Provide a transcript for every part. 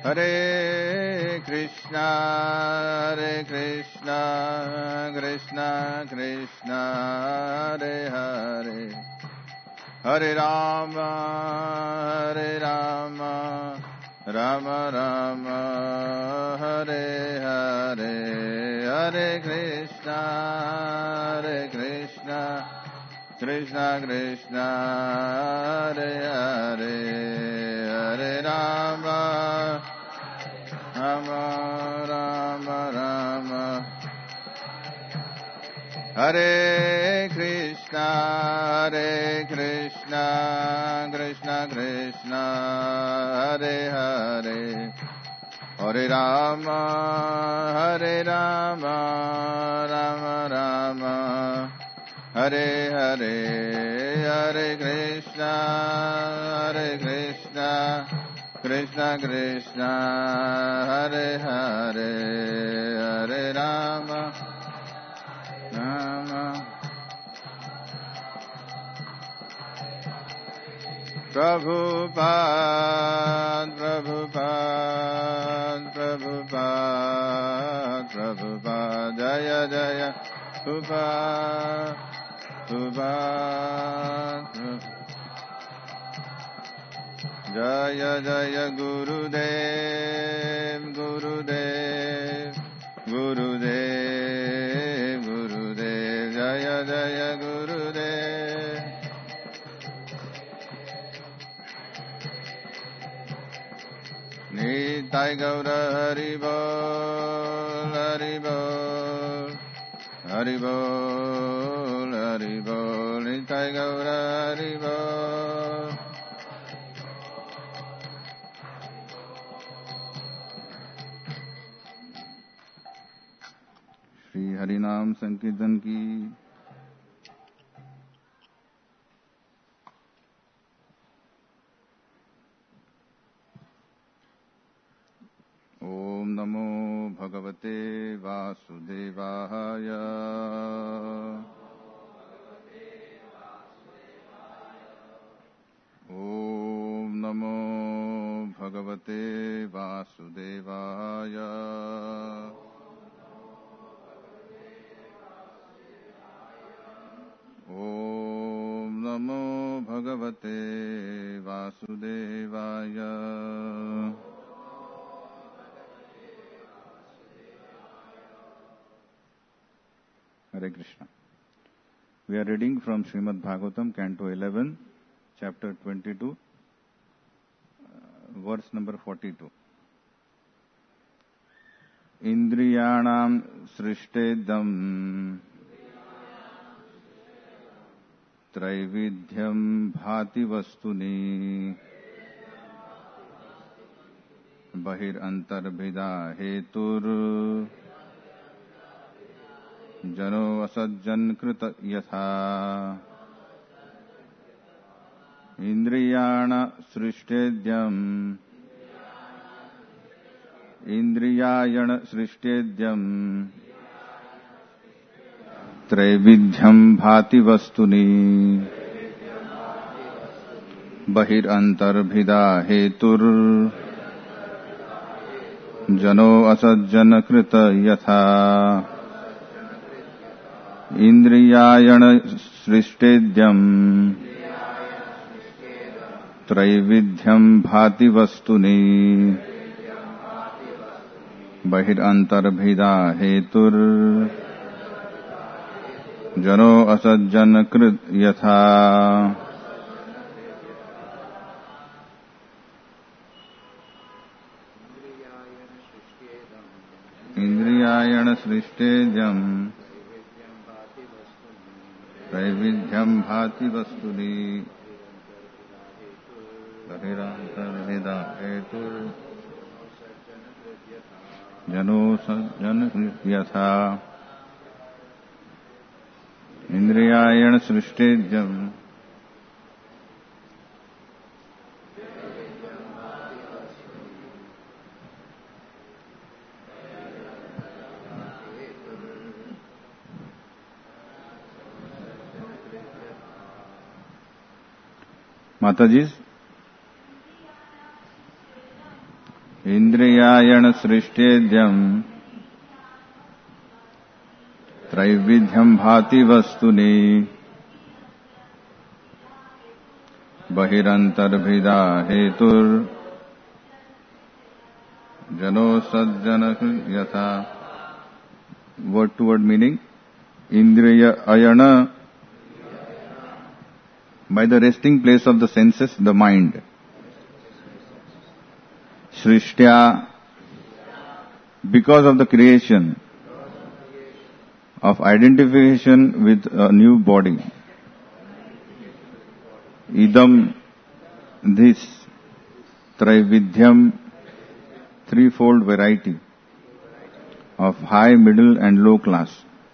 Hare Krishna Krishna Krishna Hare Hare Hare Rama Rama Rama Hare Hare Hare Krishna Krishna Krishna Hare Hare Hare Rama Rama Rama Hare Krishna Krishna Krishna Hare Hare Hare Rama Rama Rama Hare Hare Hare Krishna Krishna Krishna Hare Hare Hare Rama Prabhupada Jaya Jaya Prabhupada Jaya Jaya Gurudev Jaya Jaya Gurudev Nitai Gaura Haribol Nitai Gaura Haribol Shri हरिनाम संकीर्तन की ओम नमो भगवते वासुदेवाय ओम नमो भगवते वासुदेवाय ओम नमो भगवते वासुदेवाय Hare Krishna. We are reading from Srimad Bhagavatam, Canto 11, Chapter 22, verse number 42. Indriyanam srishtedam Traividhyam bhati vastuni Bahir antarbhida hetur Jano asajjan krita yatha Indriyana srishtedyam Indriyayana srishtedyam Traividhyam bhati vastuni Bahir antarbhida hetur Jano asajjan krita yatha Indriyayana srishtedyam Traividhyam bhati vastuni Bahir antarbhida hetur Jano asajjan krit yatha Indriyayana srishtedyam Traividhyam bhati vastuni Bahirantarbhida hetur Jano sajjan yatha Indriyayana srishtedyam Mataji, इंद्रियायण सृष्टेद्यम त्रैविध्यम भाति वस्तुनि बहिरंतर्भिदा हेतुर जनो सज्जन यथा. Word to word meaning. Indriya ayana, by the resting place of the senses, the mind. Srishtya, because of the creation of identification with a new body. Idam, this, Traividhyam, threefold variety of high, middle and low class.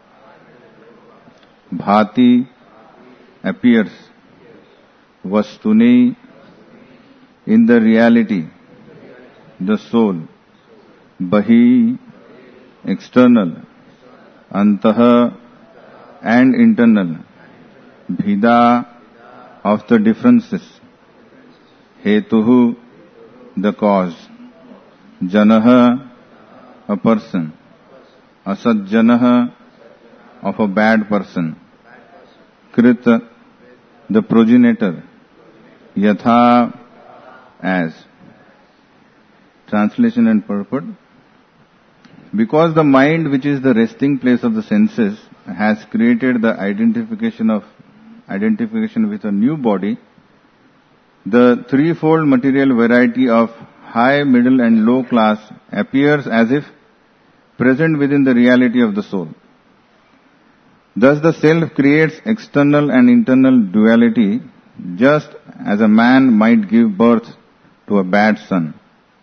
Bhati, appears. Vastuni, in the reality, the soul. Bahi, external. Antaha, and internal. Bhida, of the differences. Hetuhu, the cause. Janaha, a person. Asajjanaha, of a bad person. Krita, the progenitor. Yatha, as. Translation and purport. Because the mind, which is the resting place of the senses, has created the identification with a new body, the threefold material variety of high, middle and low class appears as if present within the reality of the soul. Thus the self creates external and internal duality, just as a man might give birth to a bad son.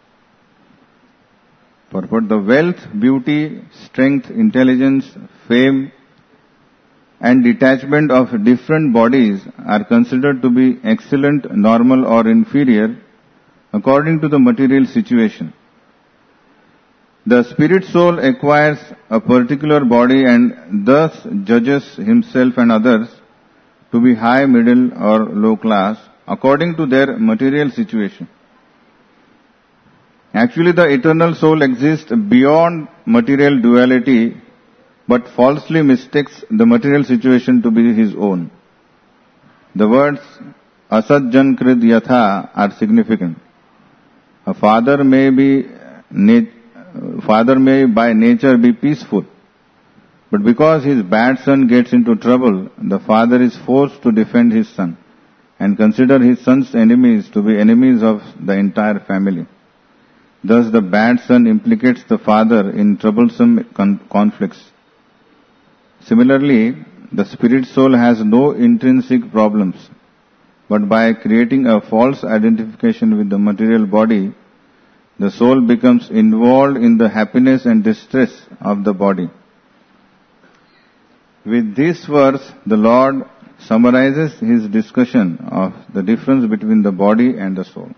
Purport: the wealth, beauty, strength, intelligence, fame and detachment of different bodies are considered to be excellent, normal or inferior according to the material situation. The spirit soul acquires a particular body and thus judges himself and others to be high, middle or low class according to their material situation. Actually, the eternal soul exists beyond material duality but falsely mistakes the material situation to be his own. The words asajjan krid yatha are significant. A father may by nature be peaceful, but because his bad son gets into trouble, the father is forced to defend his son and consider his son's enemies to be enemies of the entire family. Thus the bad son implicates the father in troublesome conflicts. Similarly, the spirit soul has no intrinsic problems, but by creating a false identification with the material body, the soul becomes involved in the happiness and distress of the body. With this verse, the Lord summarizes his discussion of the difference between the body and the soul.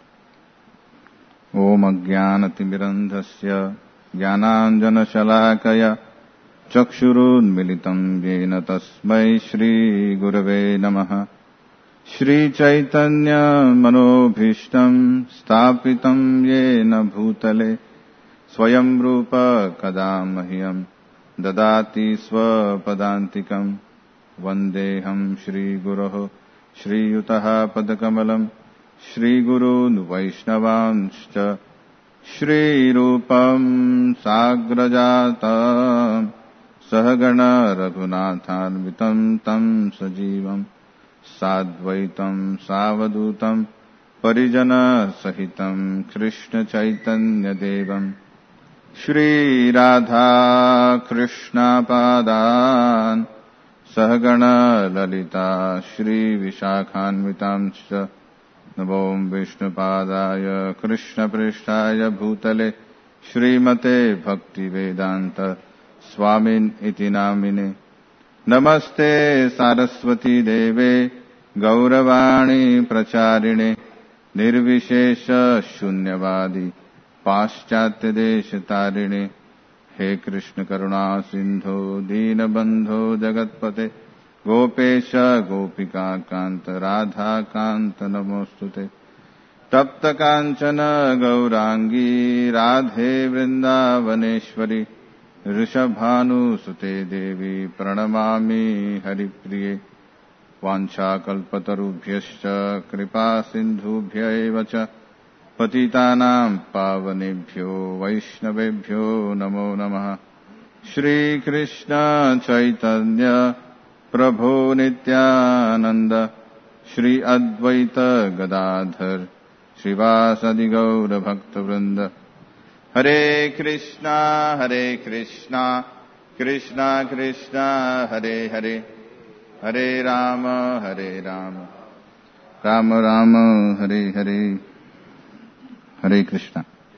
Om Ajnanatimirandhasya Jnananjana Shalakaya Chakshurunmilitam Yena Tasmai Shri Gurave Namaha. Shri Chaitanya Manobhishtam Stapitam Yena Bhutale Swayam Rupa Kadamahyam Dadati Swapadantikam Vandeham Shri Guroho Shri Yutaha Padakamalam Shri Gurun Vaishnavanscha Shri Rupam Sagrajata Sahagana Raghunathanvitam Tam Sajivam Sadvaitam Savadutam Parijana Sahitam Krishna Chaitanya Devam Shri Radha Krishna Padan Sahagana Lalita Shri Vishakhanvitamscha Namo Vishnu Padaya Krishna Prishtaya Bhutale Shrimate Bhakti Vedanta Swamin Iti Namine Namaste Saraswati Deve Gauravani Pracharine Nirvishesha Shunyavadi Paschatya Deshatarine He Krishna Karuna Sindhu Deenabandho Jagatpate Gopesha Gopika Kanta Radha Kanta Namostute तप्त कांचन गौरांगी राधे वृंदावनेश्वरी ऋषभानुसुते देवी प्रणमामि हरिप्रिये वाञ्छाकल्पतरुभ्यश्च कृपा सिन्धुभ्य एव च पतितानां पावनेभ्यो वैष्णवेभ्यो नमो नमः। श्रीकृष्ण चैतन्य प्रभो नित्यानंद श्री अद्वैत गदाधर श्रीवासदि गौर भक्तवृंद। हरे कृष्णा कृष्णा कृष्णा हरे हरे, हरे Ram Ram Ram Hare Hare. Hare Krishna.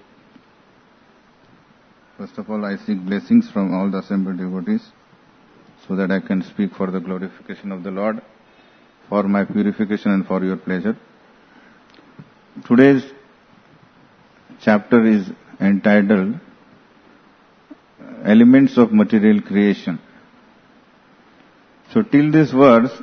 First of all, I seek blessings from all the assembled devotees so that I can speak for the glorification of the Lord, for my purification and for your pleasure. Today's chapter is entitled Elements of Material Creation. So till this verse,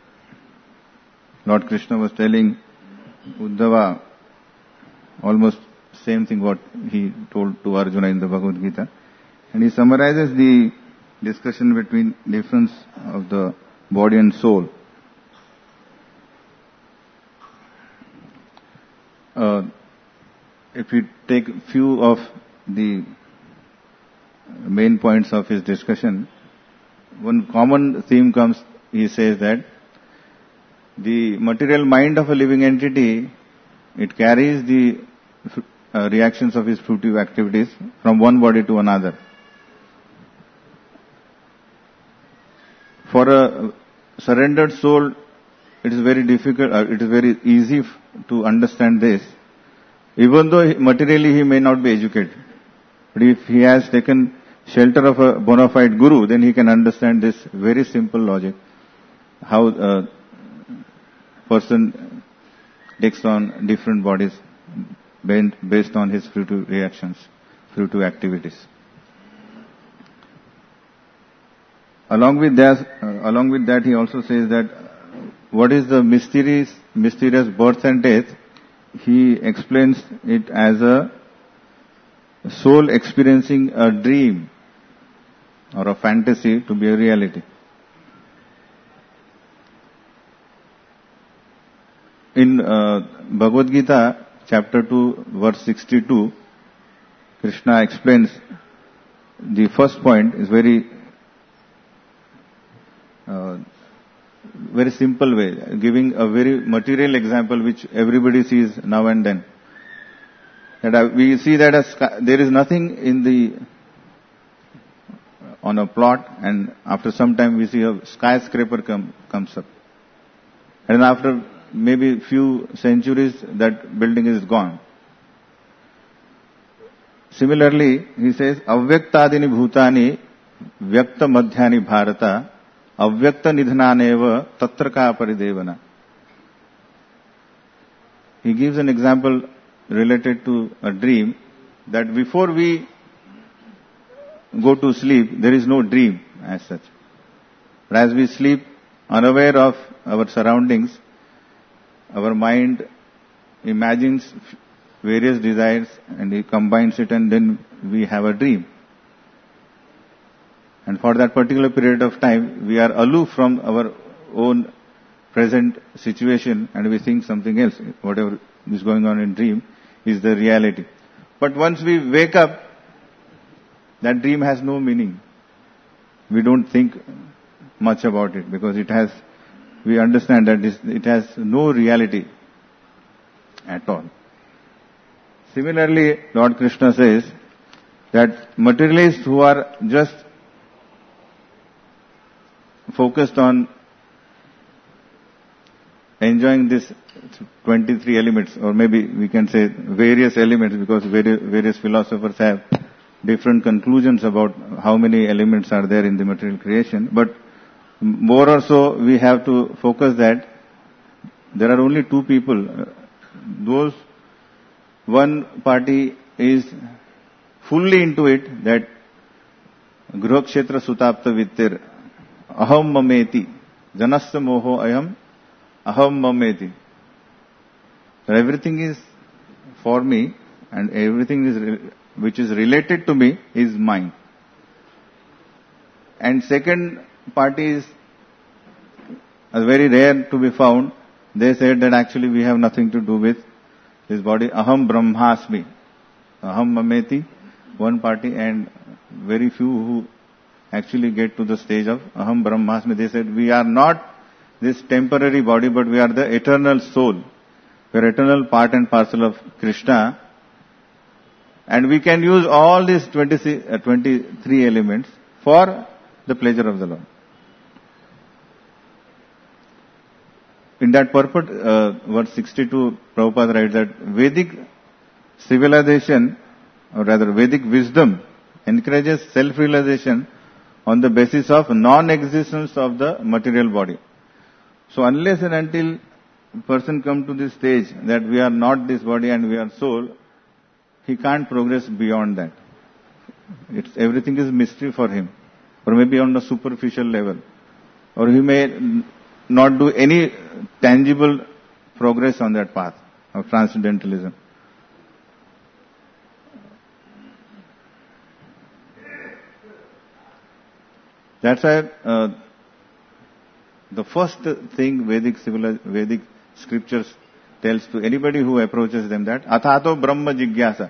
Lord Krishna was telling Uddhava almost same thing what he told to Arjuna in the Bhagavad Gita. And he summarizes the discussion between difference of the body and soul. If we take few of the main points of his discussion, one common theme comes, he says that the material mind of a living entity, it carries the reactions of his fruitive activities from one body to another. For a surrendered soul, it is very difficult, it is very easy to understand this. Even though materially he may not be educated, but if he has taken shelter of a bona fide guru, then he can understand this very simple logic, how a person takes on different bodies based on his fruitive reactions, fruitive activities. Along with that, he also says that what is the mysterious birth and death? He explains it as a soul experiencing a dream or a fantasy to be a reality. In Bhagavad Gita, chapter 2, verse 62, Krishna explains the first point is very simple way, giving a very material example which everybody sees now and then. That we see that there is nothing on a plot, and after some time we see a skyscraper comes up. And after maybe few centuries, that building is gone. Similarly, he says, Avyaktadini bhutani vyakta madhyani bharata avyakta nidhananeva tatraka paridevana. He gives an example related to a dream, that before we go to sleep, there is no dream as such. But as we sleep, unaware of our surroundings, our mind imagines various desires and he combines it, and then we have a dream. And for that particular period of time, we are aloof from our own present situation and we think something else. Whatever is going on in dream is the reality. But once we wake up, that dream has no meaning. We don't think much about it because we understand that it has no reality at all. Similarly, Lord Krishna says that materialists who are just focused on enjoying this 23 elements, or maybe we can say various elements, because various philosophers have different conclusions about how many elements are there in the material creation. But more or so, we have to focus that there are only two people. Those one party is fully into it, that Gruhakshetra Sutapta Vittir, Aham Mameti, Janasya Moho Ayam, Aham Mameti. So everything is for me and everything which is related to me is mine. And second party is very rare to be found. They said that actually we have nothing to do with this body. Aham Brahmasmi. Aham Mameti, one party, and very few who actually get to the stage of Aham Brahmasmi. They said we are not this temporary body, but we are the eternal soul. We are eternal part and parcel of Krishna. And we can use all these 23 elements for the pleasure of the Lord. In that purport, verse 62, Prabhupada writes that Vedic civilization, or rather Vedic wisdom, encourages self-realization on the basis of non-existence of the material body. So unless and until a person comes to this stage that we are not this body and we are soul, he can't progress beyond that. Everything is mystery for him, or maybe on a superficial level, or he may not do any tangible progress on that path of transcendentalism. That's why the first thing Vedic scriptures tells to anybody who approaches them that Athato Brahma Jigyasa.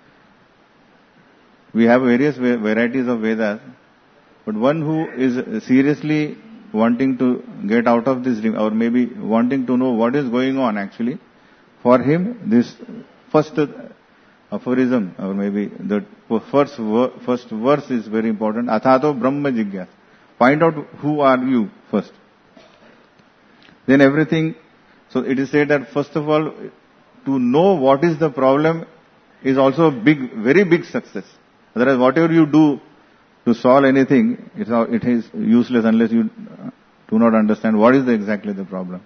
We have various varieties of Vedas, but one who is seriously wanting to get out of this dream, or maybe wanting to know what is going on actually, for him this first aphorism, or maybe the first verse is very important. Athato Brahma Jigyasa. Find out who are you first. Then everything, so it is said that first of all, to know what is the problem is also a very big success. Otherwise, whatever you do to solve anything, it is useless unless you do not understand what is exactly the problem.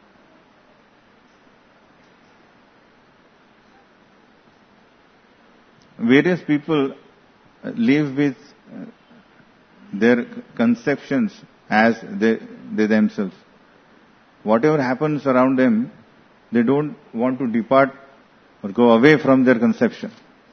Various people live with their conceptions as they themselves. Whatever happens around them, they don't want to depart or go away from their conception.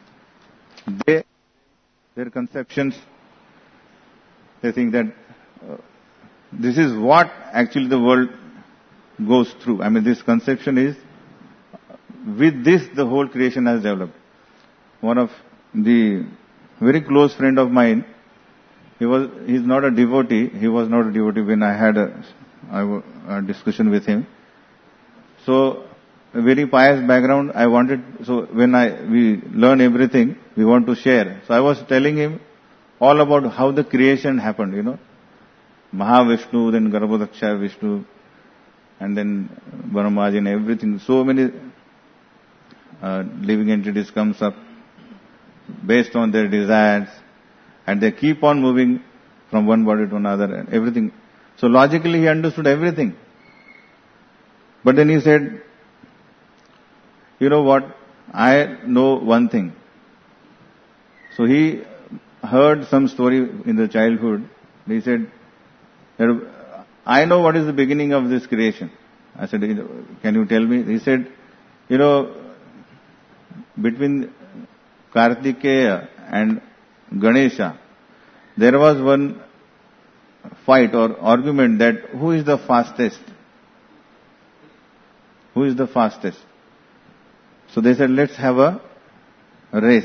Their conceptions, they think that this is what actually the world goes through. I mean, this conception is, with this the whole creation has developed. One of the very close friend of mine, he's not a devotee. He was not a devotee when I had a discussion with him. So, a very pious background, so when we learn everything, we want to share. So I was telling him all about how the creation happened, Mahavishnu, then Garbhodaksha Vishnu, and then Brahmaji and everything. So many living entities comes up based on their desires, and they keep on moving from one body to another and everything. So logically he understood everything. But then he said, you know what, I know one thing. So he heard some story in the childhood. He said, I know what is the beginning of this creation. I said, can you tell me? He said, between Kartikeya and Ganesha, there was one fight or argument that who is the fastest? Who is the fastest? So they said, let's have a race.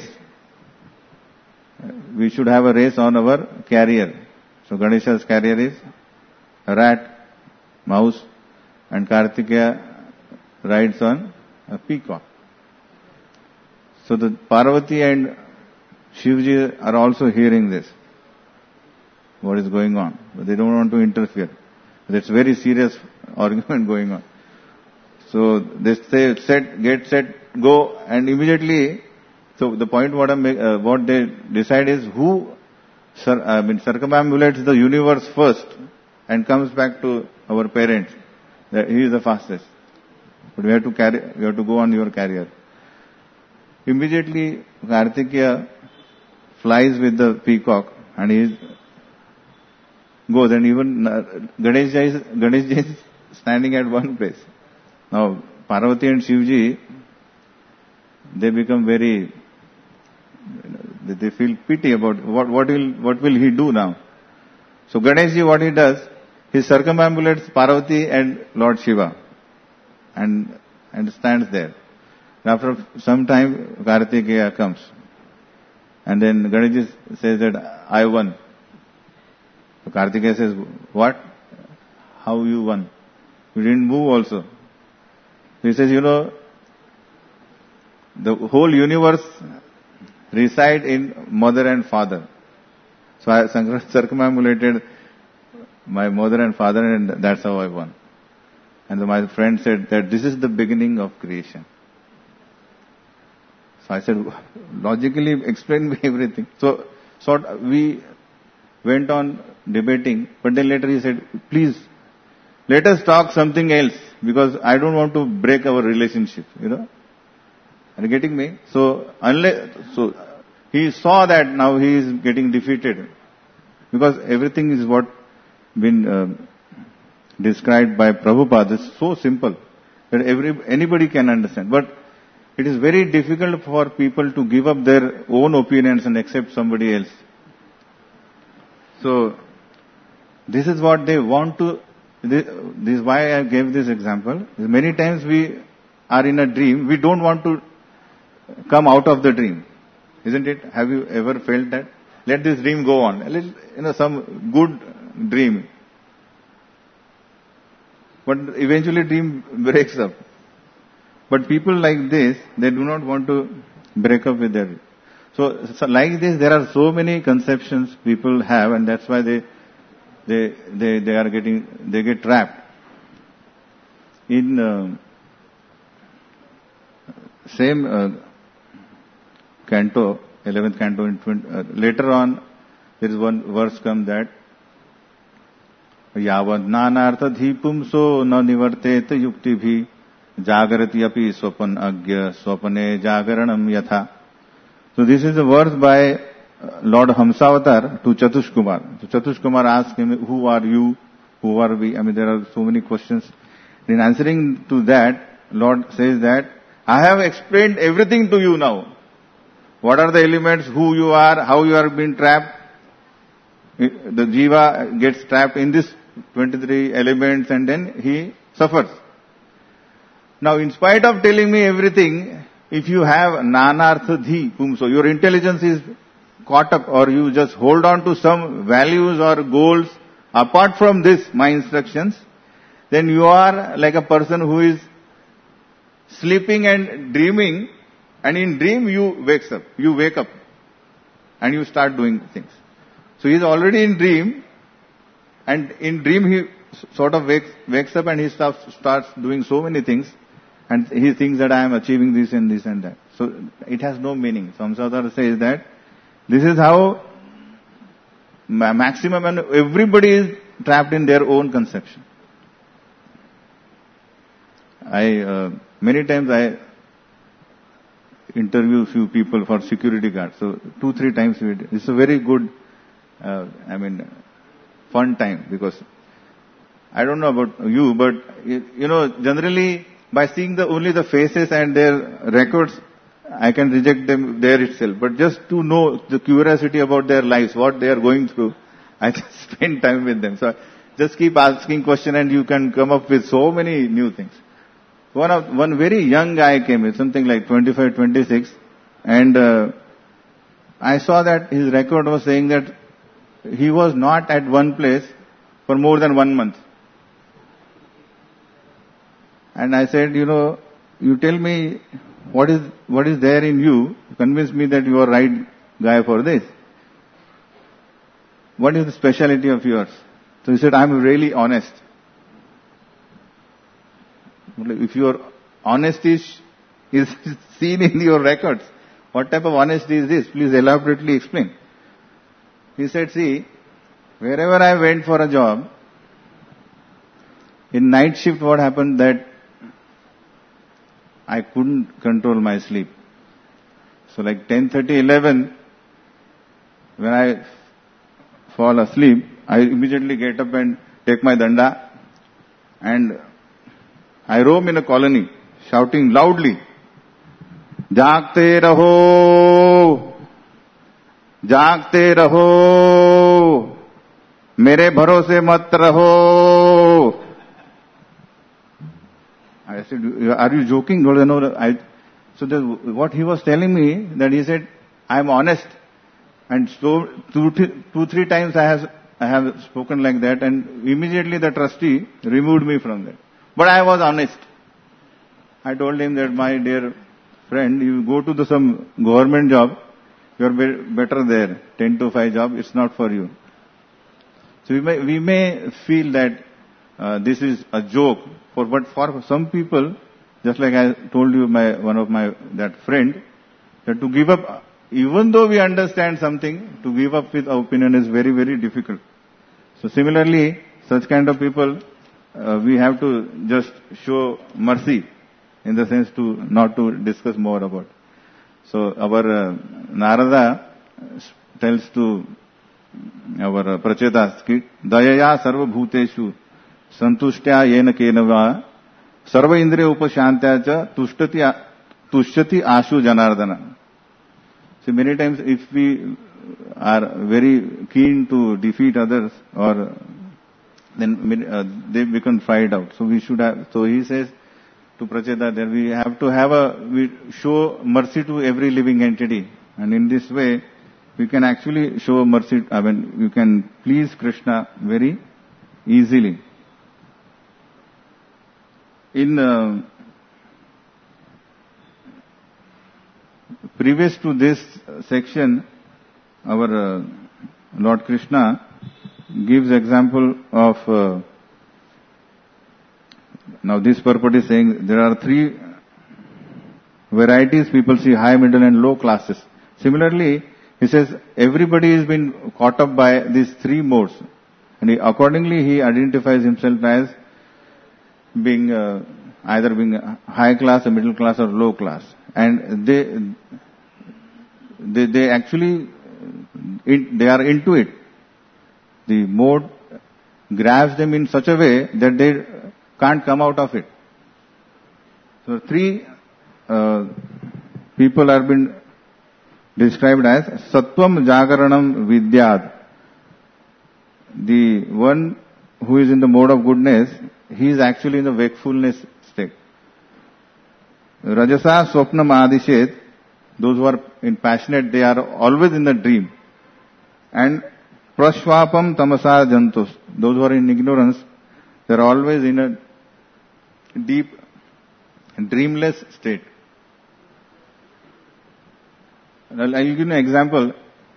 We should have a race on our carrier. So Ganesha's carrier is a rat, mouse, and Kartikeya rides on a peacock. So the Parvati and Shivji are also hearing this, what is going on. But they don't want to interfere. That's very serious argument going on. So they say, get set, go, and immediately, so the point what they decide is who circumambulates the universe first and comes back to our parents. That he is the fastest. But we have to go on your carrier. Immediately, Kartikeya flies with the peacock and he goes, and even Ganesha is standing at one place. Now, Parvati and Shivji, they become very, they feel pity about what will he do now. So Ganeshji, what he does, he circumambulates Parvati and Lord Shiva and stands there. And after some time, Kartikeya comes. And then Ganeshji says that, I won. So Kartikeya says, what? How you won? You didn't move also. He says, the whole universe reside in mother and father. So I circumambulated my mother and father, and that's how I won. And my friend said that this is the beginning of creation. So I said, logically explain me everything. So we went on debating, but then later he said, please, let us talk something else, because I don't want to break our relationship, Are you getting me? So he saw that now he is getting defeated, because everything is what been described by Prabhupada is so simple that anybody can understand. But it is very difficult for people to give up their own opinions and accept somebody else. So this is what they want to. This is why I gave this example. Many times we are in a dream, we don't want to come out of the dream, isn't it? Have you ever felt that? Let this dream go on. Some good dream. But eventually dream breaks up. But people like this, they do not want to break up with their dream. So like this, there are so many conceptions people have, and that's why they get trapped. In same canto, 11th canto, later on, there is one verse come that यावद् नानार्थधी पुंसो न निवर्तेत युक्तिभिः जागरति अपि स्वपन अज्ञ स्वपने जागरणम यथा. So this is a verse by Lord Hamsavatar to Chatush Kumar. So Chatush Kumar asked him, who are you? Who are we? There are so many questions. In answering to that, Lord says that, I have explained everything to you now. What are the elements, who you are, how you are being trapped. The jiva gets trapped in this 23 elements and then he suffers. Now, in spite of telling me everything, if you have nanartha dhi pumso, your intelligence is caught up, or you just hold on to some values or goals apart from this, my instructions, then you are like a person who is sleeping and dreaming, and in dream you wake up and you start doing things. So he is already in dream, and in dream he sort of wakes up and he starts doing so many things, and he thinks that I am achieving this and this and that. So it has no meaning. So Hamsavatar says that this is how maximum, and everybody is trapped in their own conception. Many times I interview few people for security guards. So 2-3 times we did. It's a very good, fun time, because I don't know about you, but generally by seeing only the faces and their records, I can reject them there itself. But just to know the curiosity about their lives, what they are going through, I just spend time with them. So just keep asking questions and you can come up with so many new things. One very young guy came in, something like 25, 26, and I saw that his record was saying that he was not at one place for more than 1 month. And I said, you tell me what is there in you, convince me that you are right guy for this. What is the speciality of yours? So he said, I am really honest. If your honesty is seen in your records, what type of honesty is this? Please elaborately explain. He said, see, wherever I went for a job, in night shift what happened that I couldn't control my sleep. So like 10:30, 11, when I fall asleep, I immediately get up and take my danda and I roam in a colony, shouting loudly, जागते रहो, जागते रहो, मेरे भरोसे मत रहो. I said, are you joking? No, what he was telling me, that he said, I am honest. And so 2-3 times I have spoken like that, and immediately the trustee removed me from that. But I was honest. I told him that, my dear friend, you go to some government job, you are better there. 10 to 5 job, it's not for you. So we may feel that this is a joke, but for some people, just like I told you, one of that friend, that to give up, even though we understand something, to give up with our opinion is very, very difficult. So similarly, such kind of people, we have to just show mercy, in the sense to not to discuss more about. So our Narada tells to our Prachetas, Dayaya sarva bhuteshu santushtya yena kenava sarva indriya upashantya cha tushyati ashu janardana. So many times if we are very keen to defeat others, or then they become fried out. So we should have, so he says to Pracheta that we have to we show mercy to every living entity. And in this way, we can actually show mercy, you can please Krishna very easily. In previous to this section, our Lord Krishna gives example of, now this purport is saying there are 3 varieties people see: high, middle and low classes. Similarly, he says everybody has been caught up by these 3 modes, and accordingly he identifies himself as being either being high class, or middle class, or low class. And they actually, they are into it. The mode grabs them in such a way that they can't come out of it. So 3 people have been described as Sattvam Jagaranam Vidyad. The one who is in the mode of goodness, he is actually in the wakefulness state. Rajasa Swapnam Adishet, those who are in passionate, they are always in the dream. And Prashvapam Tamasa Jantus, those who are in ignorance, they are always in a deep, dreamless state. I'll give you an example.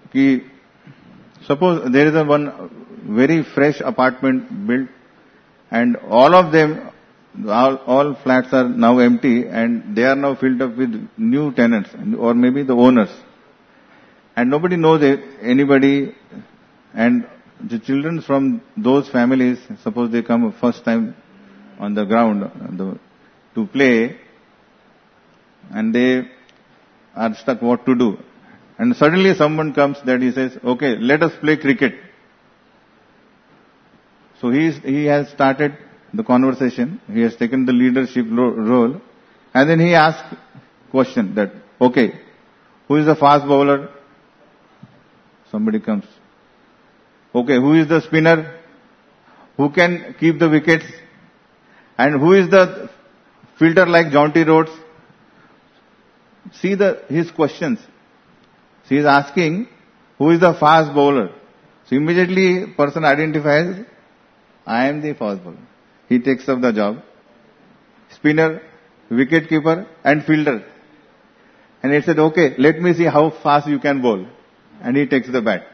Suppose there is one very fresh apartment built, and all of them, all flats are now empty, and they are now filled up with new tenants, or maybe the owners. And nobody knows anybody, and the children from those families, suppose they come first time on the ground to play, and they are stuck what to do. And suddenly someone comes that he says, okay, let us play cricket. So he has started the conversation, he has taken the leadership role, and then he asks question that, okay, who is the fast bowler? Somebody comes. Okay, who is the spinner? Who can keep the wickets? And who is the fielder like Jaunty Rhodes? See his questions. He is asking, who is the fast bowler? So immediately person identifies, I am the fast bowler. He takes up the job. Spinner, wicket keeper and fielder. And he said, okay, let me see how fast you can bowl. And he takes the bat.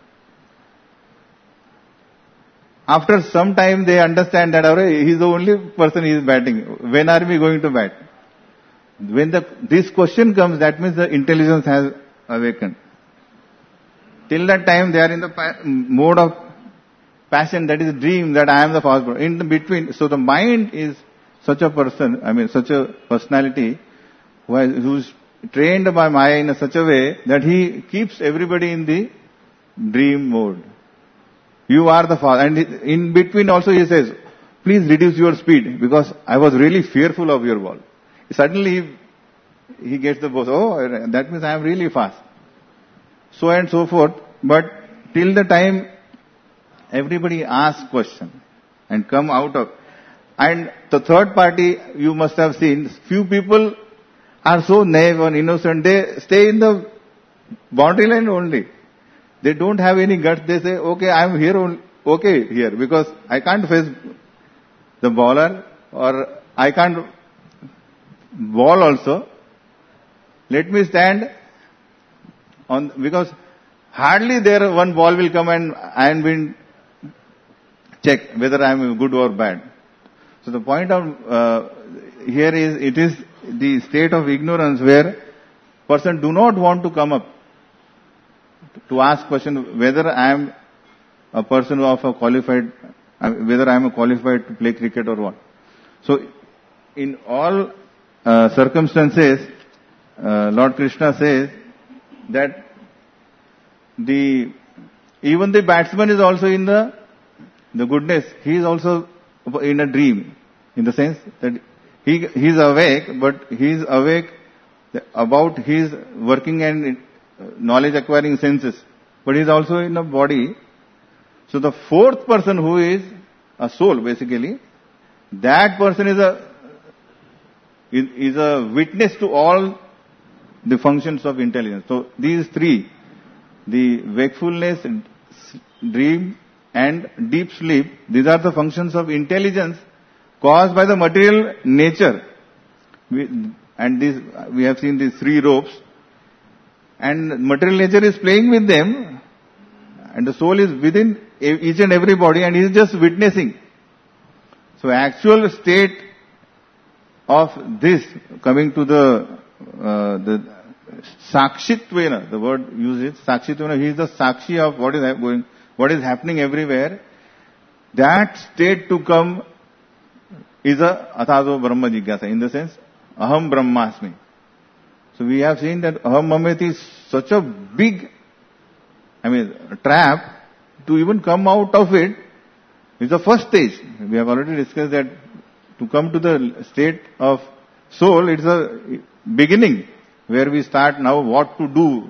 After some time they understand that he is the only person he is batting. When are we going to bat? When this question comes, that means the intelligence has awakened. Till that time they are in the mode of passion, that is dream, that I am the fast bowler. In the between, so the mind is such a person, such a personality who is trained by Maya in such a way that he keeps everybody in the dream mode. You are the fast. And in between also he says, please reduce your speed because I was really fearful of your ball. Suddenly he gets the boast. Oh, that means I am really fast. So and so forth. But till the time everybody asks question and come out of, and the third party, you must have seen, few people are so naive and innocent, they stay in the boundary line only. They don't have any guts. They say, okay, I am here only, okay here, because I can't face the bowler, or I can't ball also. Let me stand on, because hardly there one ball will come and I am being checked whether I am good or bad. So the point of here is, it is the state of ignorance where person do not want to come up to ask question whether I am a person of a qualified, whether I am qualified to play cricket or what. So in all circumstances, Lord Krishna says that even the batsman is also in the goodness. He is also in a dream, in the sense that he is awake, but he is awake about his working and knowledge acquiring senses, but he is also in a body. So the fourth person, who is a soul basically, that person is a witness to all the functions of intelligence. So these three, the wakefulness, dream and deep sleep, these are the functions of intelligence caused by the material nature. We have seen these three ropes, and material nature is playing with them, and the soul is within each and every body, and he is just witnessing. So actual state of this, coming to the Sakshitvena, the word used is Sakshitvena, he is the Sakshi of what is going, what is happening everywhere. That state to come is a Athaso Brahma Jigyasa, in the sense, Aham Brahmasmi. So we have seen that Aham Mameti is such a big, trap. To even come out of it is the first stage. We have already discussed that to come to the state of soul, it's a beginning where we start now what to do.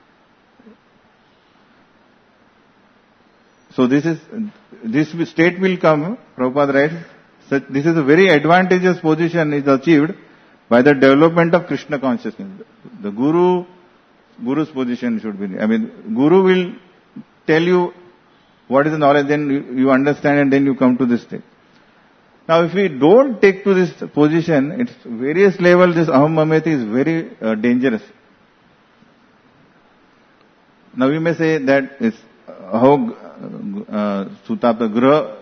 So this state will come, Prabhupada writes, this is a very advantageous position is achieved by the development of Krishna consciousness. The Guru's position should be, Guru will tell you what is the knowledge, then you understand and then you come to this state. Now if we don't take to this position, it's various levels, this Aham Mameti is very dangerous. Now we may say that it's Sutapa Graha,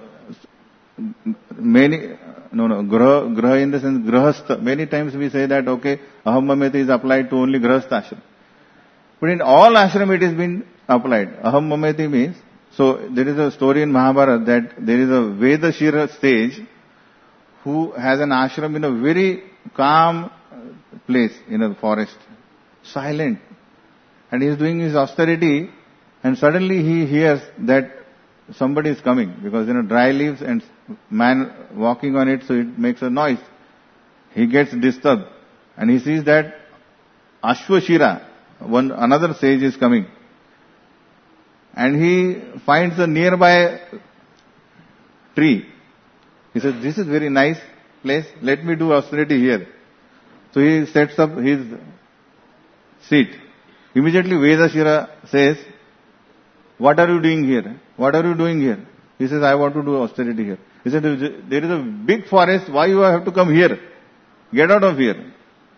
Graha in the sense Grahastha. Many times we say that, okay, Aham Mameti is applied to only Grahastha ashram. But in all ashram it is been applied. Aham Mameti means, so there is a story in Mahabharata that there is a Vedashira sage who has an ashram in a very calm place in a forest, silent. And he is doing his austerity, and suddenly he hears that somebody is coming, because dry leaves and man walking on it, so it makes a noise. He gets disturbed and he sees that Ashwashira, another sage, is coming. And he finds a nearby tree. He says, this is very nice place, let me do austerity here. So he sets up his seat. Immediately Vedashira says, what are you doing here? What are you doing here? He says, I want to do austerity here. He said, there is a big forest, why you have to come here? Get out of here.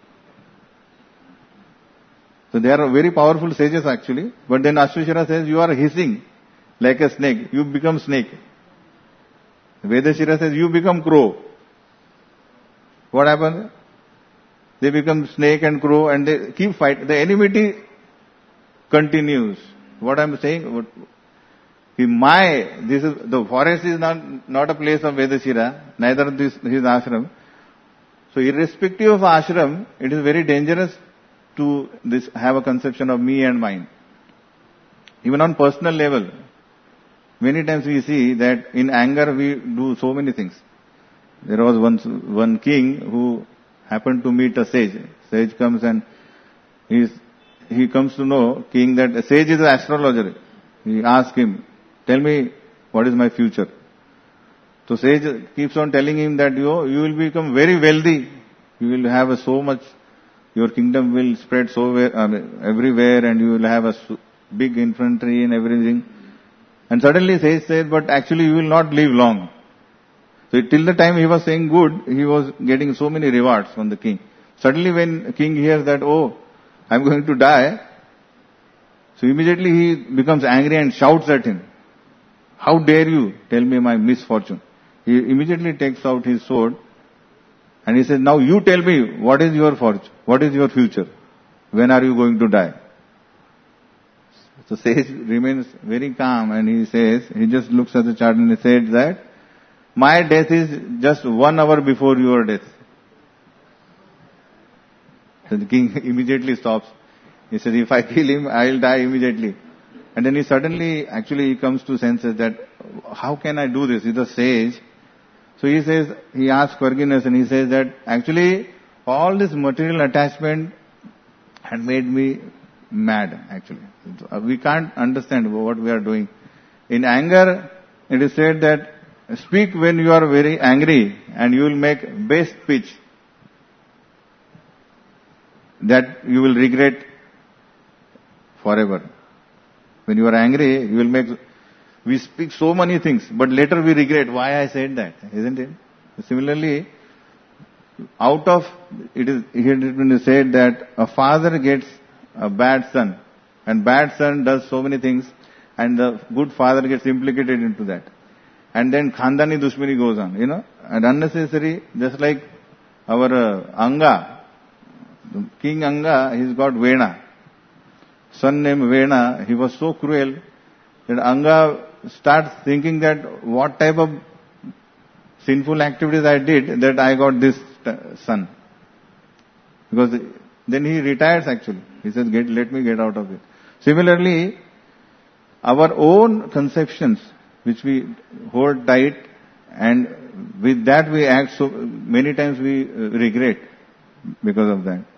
So they are very powerful sages actually. But then Ashwashira says, you are hissing like a snake. You become snake. Vedashira says, you become crow. What happens? They become snake and crow and they keep fighting. The enmity continues. What I am saying, the forest is not a place of Vedashira, neither his ashram. So irrespective of ashram, it is very dangerous to have a conception of me and mine. Even on personal level, many times we see that in anger we do so many things. There was one king who happened to meet a sage. Sage comes and he comes to know king that sage is an astrologer. He asks him, tell me what is my future. So sage keeps on telling him that you will become very wealthy. You will have so much, your kingdom will spread everywhere and you will have a big infantry and everything. And suddenly sage said, but actually you will not live long. So till the time he was saying good, he was getting so many rewards from the king. Suddenly when king hears that, oh, I'm going to die, so immediately he becomes angry and shouts at him. How dare you tell me my misfortune? He immediately takes out his sword and he says, now you tell me what is your fortune, what is your future, when are you going to die? So sage remains very calm and he says, he just looks at the chart and he said that, my death is just 1 hour before your death. So the king immediately stops. He says, if I kill him, I will die immediately. And then he comes to senses that, how can I do this? He's a sage. So he asks forgiveness and he says that actually all this material attachment had made me mad actually. We can't understand what we are doing. In anger, it is said that speak when you are very angry and you will make best speech that you will regret forever. When you are angry, you will we speak so many things, but later we regret why I said that, isn't it? Similarly, it has been said that a father gets a bad son, and bad son does so many things, and the good father gets implicated into that. And then Khandani Dushmani goes on, and unnecessary, just like our Anga, King Anga, he's got Vena. Son named Vena, he was so cruel that Anga starts thinking that what type of sinful activities I did that I got this son. Because then he retires actually. He says, let me get out of it. Similarly, our own conceptions, which we hold tight, and with that we act, so many times we regret because of that.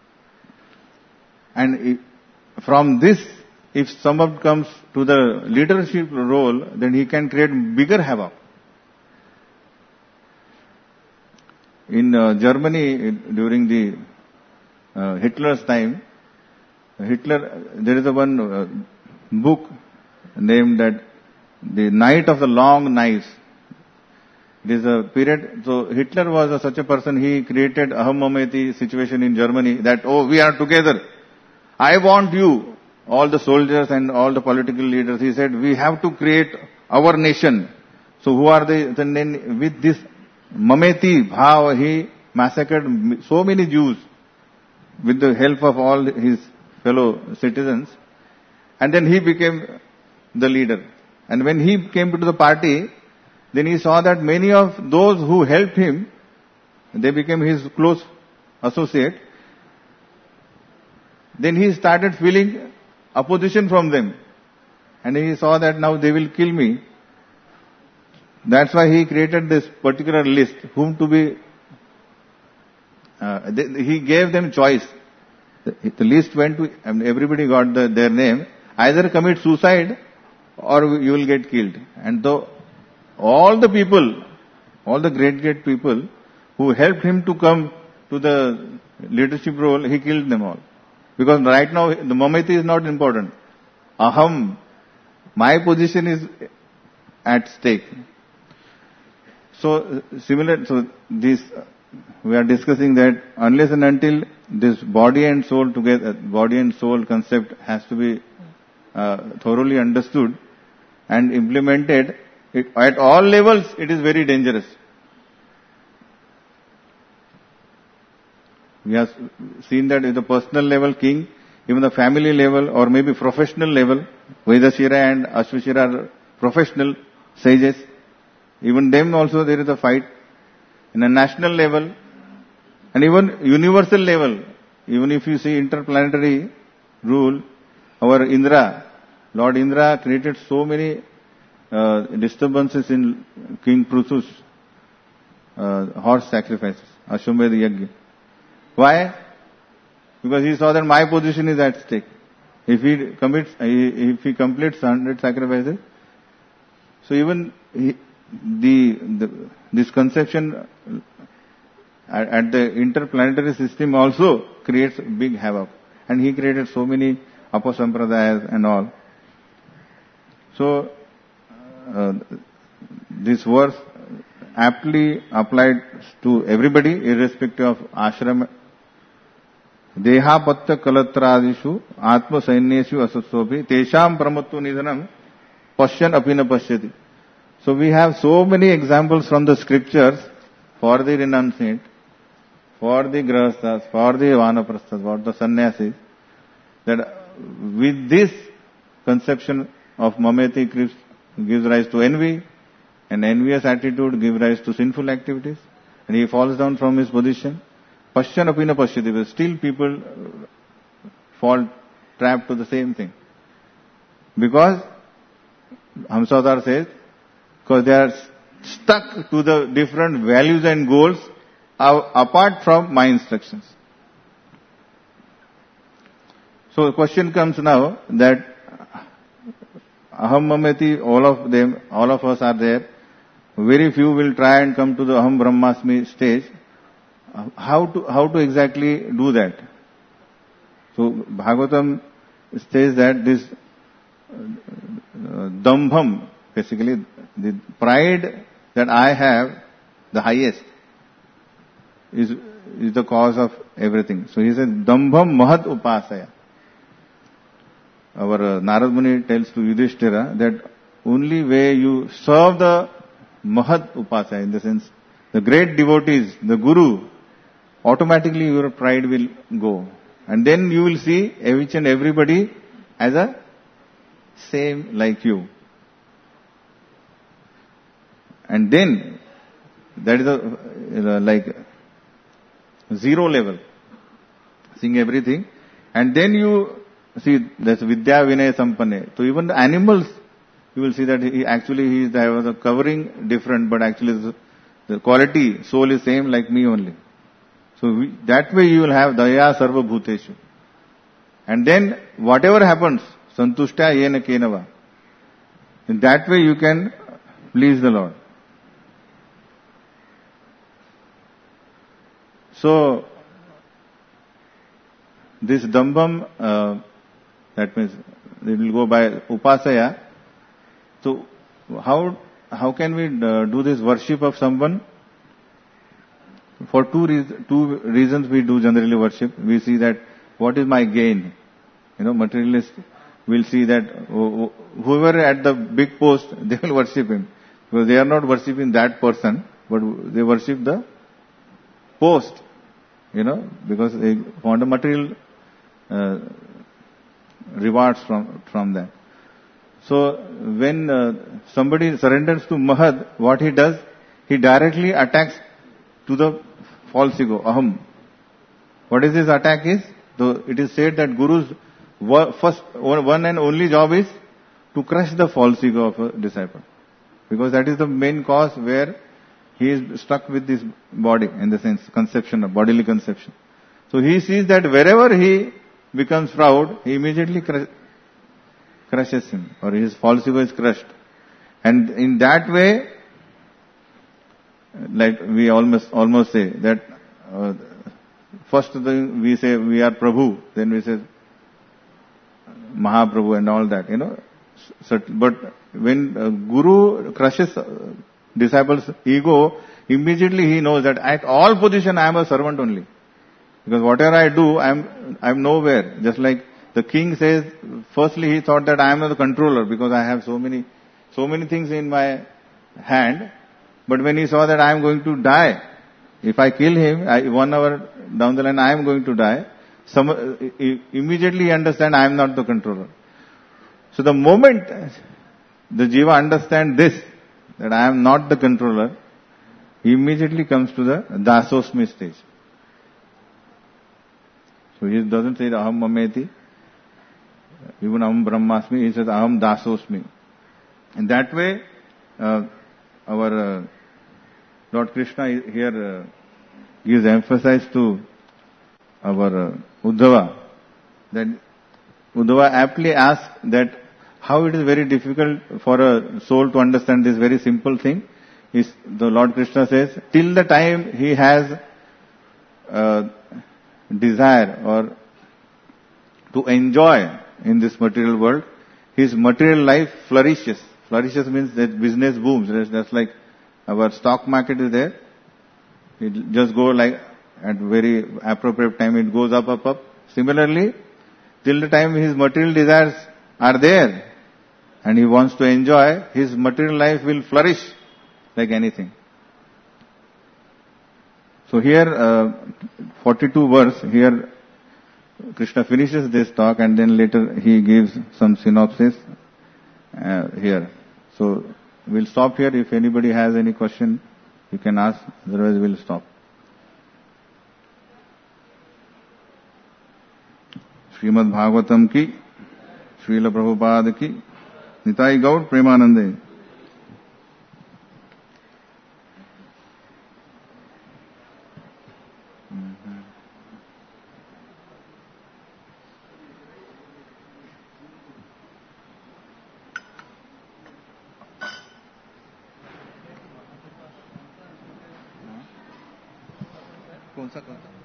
And from this, if someone comes to the leadership role, then he can create bigger havoc. In Germany, during the Hitler's time, there is one book named that The Night of the Long Knives. It is a period, so Hitler was such a person, he created Aham Mameti situation in Germany that, we are together. I want you, all the soldiers and all the political leaders, he said, we have to create our nation. So who are they? Then with this Mameti Bhav, he massacred so many Jews with the help of all his fellow citizens. And then he became the leader. And when he came to the party, then he saw that many of those who helped him, they became his close associate. Then he started feeling opposition from them. And he saw that now they will kill me. That's why he created this particular list, whom to be, he gave them choice. The list went to, everybody got their name. Either commit suicide or you will get killed. And though all the people, all the great people who helped him to come to the leadership role, he killed them all. Because right now, the Mameti is not important. Aham, my position is at stake. So, we are discussing that unless and until this body and soul together, body and soul concept has to be thoroughly understood and implemented, at all levels, it is very dangerous. We have seen that at the personal level, king, even the family level or maybe professional level, Vedashira and Ashvashira are professional sages. Even them also there is a fight. In a national level and even universal level, even if you see interplanetary rule, our Indra, Lord Indra created so many disturbances in King Pruthus horse sacrifices, Ashwamedh Yajna. Why? because he saw that my position is at stake. If he completes 100 sacrifices, so even this conception at the interplanetary system also creates big havoc. And he created so many apasampradayas and all. So, this verse aptly applied to everybody, irrespective of ashram. Dehapatta kalatradishu atma sainyeshu asassobi tesham pramattu nidhanam pashyan apina pashyati. So we have so many examples from the scriptures for the renunciant, for the grahasthas, for the vanaprasthas, for the sannyasis, that with this conception of mameti gives rise to envy, and envious attitude gives rise to sinful activities, and he falls down from his position. Pashyan apina pashyati, but still people fall trapped to the same thing. Because Hamsavar says, because they are stuck to the different values and goals apart from my instructions. So the question comes now that Aham Mameti, all of us are there. Very few will try and come to the Aham Brahmasmi stage. How to exactly do that? So Bhagavatam says that this dambham, basically the pride that I have, the highest, is the cause of everything. So he says, dambham mahat upasaya. Our Narad Muni tells to Yudhishthira that only way you serve the mahat upasaya, in the sense, the great devotees, the Guru, automatically your pride will go. And then you will see each and everybody as a same like you. And then, that is like zero level, seeing everything. And then you see, that's Vidya Vinaya Sampanne. So even the animals, you will see that he has a covering different, but actually the quality, soul is same like me only. So that way you will have Daya Sarva Bhuteshu. And then whatever happens, Santushta Yena Kenava. In that way you can please the Lord. So, this dambham, that means it will go by upasaya. So, how can we do this worship of someone? For two reasons we do generally worship. We see that what is my gain? Materialists will see that whoever at the big post, they will worship him. Because they are not worshipping that person, but they worship the post. Because they want a material rewards from that. So when somebody surrenders to Mahad, what he does, he directly attacks to the false ego, Aham. What is this attack is? So it is said that Guru's first one and only job is to crush the false ego of a disciple. Because that is the main cause where he is stuck with this body, in the sense, conception of bodily conception. So he sees that wherever he becomes proud, he immediately crushes him, or his false ego is crushed. And in that way, like we almost say that first thing we say we are Prabhu, then we say Mahaprabhu and all that, But when Guru crushes disciple's ego, immediately he knows that at all position I am a servant only. Because whatever I do, I am nowhere. Just like the king says, firstly he thought that I am the controller because I have so many things in my hand. But when he saw that I am going to die, if I kill him, 1 hour down the line I am going to die, immediately he understands I am not the controller. So the moment the jiva understands this, that I am not the controller, he immediately comes to the dasosmi stage. So he doesn't say aham mameti, even aham brahmasmi, he says aham dasosmi. In that way, our Lord Krishna here gives emphasis to our Uddhava, that Uddhava aptly asked that how it is very difficult for a soul to understand this very simple thing. Is the Lord Krishna says, till the time he has desire or to enjoy in this material world, his material life flourishes. Flourishes means that business booms. That's like our stock market is there. It just go like at very appropriate time it goes up, up, up. Similarly, till the time his material desires are there and he wants to enjoy, his material life will flourish like anything. So here, 42 verse, here Krishna finishes this talk and then later he gives some synopsis here. So we'll stop here. If anybody has any question, you can ask, otherwise we'll stop. Shrimad Bhagavatam की, श्रील प्रभुपाद की, निताई गौड़ प्रेमानंदे। कौन सा